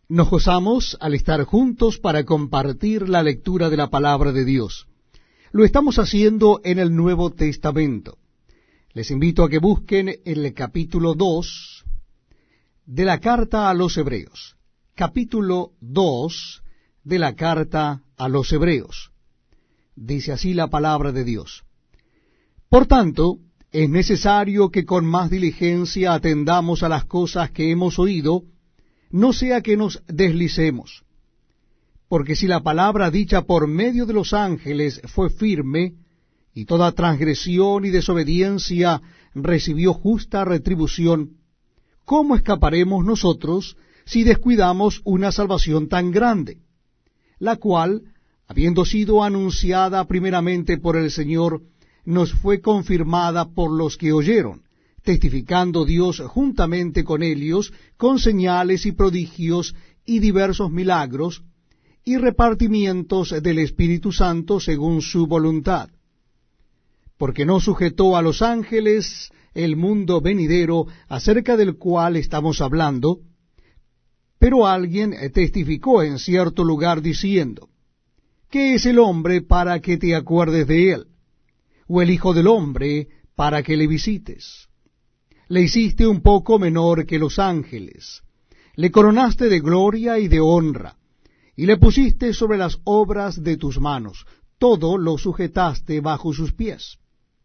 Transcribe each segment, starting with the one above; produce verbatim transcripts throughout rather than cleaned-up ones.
Nos gozamos al estar juntos para compartir la lectura de la palabra de Dios. Lo estamos haciendo en el Nuevo Testamento. Les invito a que busquen el capítulo dos de la carta a los Hebreos. Capítulo dos de la carta a los Hebreos. Dice así la palabra de Dios. Por tanto, es necesario que con más diligencia atendamos a las cosas que hemos oído, no sea que nos deslicemos. Porque si la palabra dicha por medio de los ángeles fue firme, y toda transgresión y desobediencia recibió justa retribución, ¿cómo escaparemos nosotros si descuidamos una salvación tan grande? La cual, habiendo sido anunciada primeramente por el Señor, nos fue confirmada por los que oyeron, testificando Dios juntamente con ellos, con señales y prodigios y diversos milagros, y repartimientos del Espíritu Santo según su voluntad. Porque no sujetó a los ángeles el mundo venidero acerca del cual estamos hablando, pero alguien testificó en cierto lugar diciendo, ¿qué es el hombre para que te acuerdes de él? ¿O el hijo del hombre para que le visites? Le hiciste un poco menor que los ángeles, le coronaste de gloria y de honra, y le pusiste sobre las obras de tus manos, todo lo sujetaste bajo sus pies.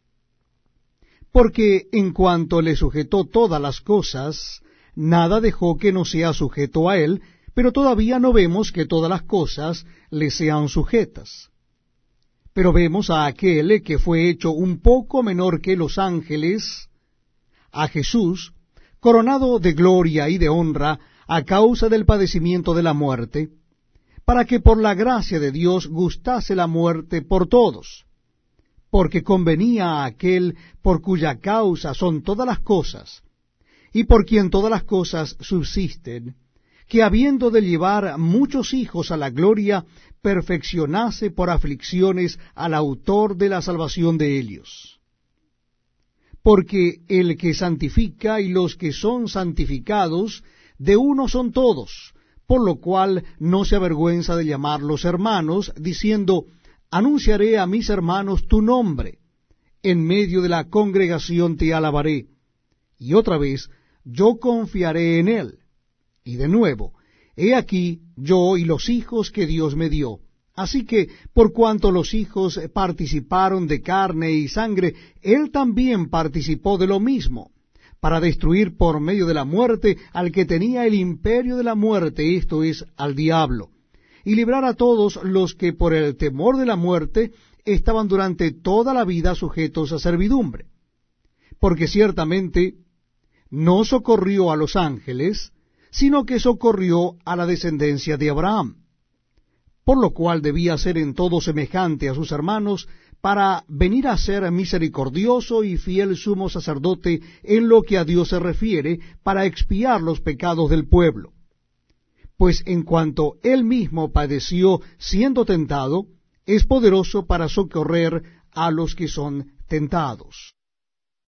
Porque en cuanto le sujetó todas las cosas, nada dejó que no sea sujeto a él, pero todavía no vemos que todas las cosas le sean sujetas. Pero vemos a aquel que fue hecho un poco menor que los ángeles, a Jesús, coronado de gloria y de honra a causa del padecimiento de la muerte, para que por la gracia de Dios gustase la muerte por todos, porque convenía a aquel por cuya causa son todas las cosas, y por quien todas las cosas subsisten, que habiendo de llevar muchos hijos a la gloria, perfeccionase por aflicciones al autor de la salvación de ellos. Porque el que santifica y los que son santificados, de uno son todos, por lo cual no se avergüenza de llamarlos hermanos, diciendo, anunciaré a mis hermanos tu nombre, en medio de la congregación te alabaré, y otra vez, yo confiaré en él. Y de nuevo, he aquí yo y los hijos que Dios me dio. Así que, por cuanto los hijos participaron de carne y sangre, él también participó de lo mismo, para destruir por medio de la muerte al que tenía el imperio de la muerte, esto es, al diablo, y librar a todos los que por el temor de la muerte estaban durante toda la vida sujetos a servidumbre. Porque ciertamente no socorrió a los ángeles, sino que socorrió a la descendencia de Abraham, por lo cual debía ser en todo semejante a sus hermanos, para venir a ser misericordioso y fiel sumo sacerdote en lo que a Dios se refiere, para expiar los pecados del pueblo. Pues en cuanto él mismo padeció siendo tentado, es poderoso para socorrer a los que son tentados.